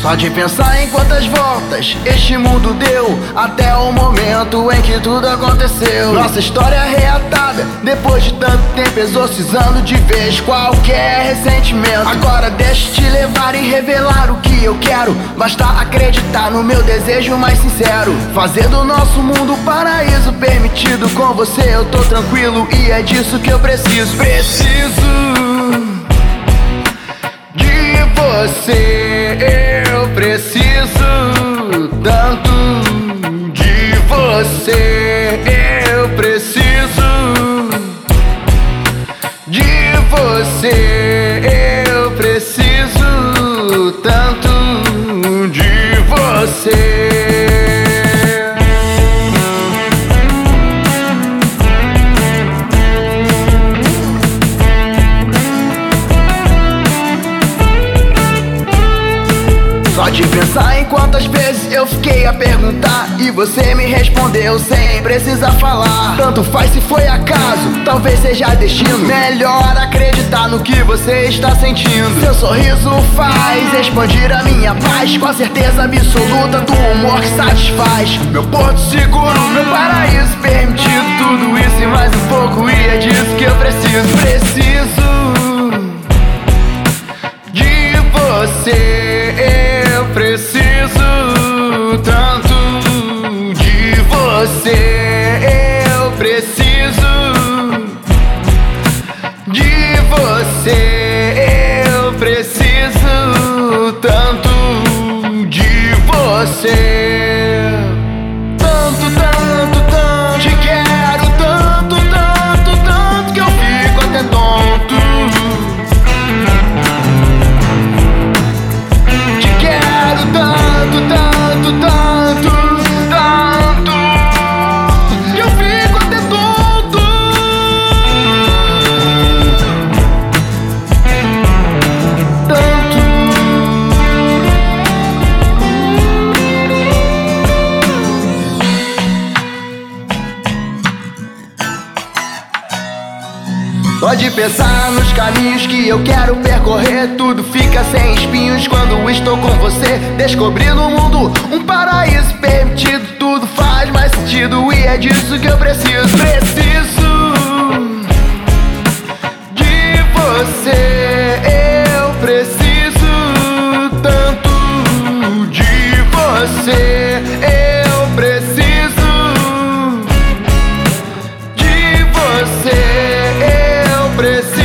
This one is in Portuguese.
Só de pensar em quantas voltas este mundo deu, até o momento em que tudo aconteceu. Nossa história reatada, depois de tanto tempo exorcizando de vez qualquer ressentimento. Agora deixa te levar e revelar o que eu quero. Basta acreditar no meu desejo mais sincero, fazer do nosso mundo um paraíso permitido. Com você eu tô tranquilo e é disso que eu preciso. Preciso de você, eu preciso tanto de você, eu preciso de você, eu preciso tanto de você. Só de pensar em quantas vezes eu fiquei a perguntar e você me respondeu sem precisar falar. Tanto faz se foi acaso, talvez seja destino. Melhor acreditar no que você está sentindo. Seu sorriso faz expandir a minha paz, com a certeza absoluta do humor que satisfaz. Meu porto seguro, meu paraíso permitido, tudo isso e mais um pouco, e é disso que eu preciso. Preciso de você, eu preciso tanto de você, eu preciso de você, eu preciso tanto de você. Tanto, tanto, tanto, te quero tanto, tanto, tanto que eu fico até tonto. Tanto, tanto, tanto, tanto que eu fico até tonto. Tanto. Pode pensar nos caminhos que eu quero percorrer, tudo fica sem espinhos quando estou com você. Descobrindo o mundo, um paraíso permitido, tudo faz mais sentido e é disso que eu preciso. Preciso de você, eu preciso tanto de você, eu preciso de você, eu preciso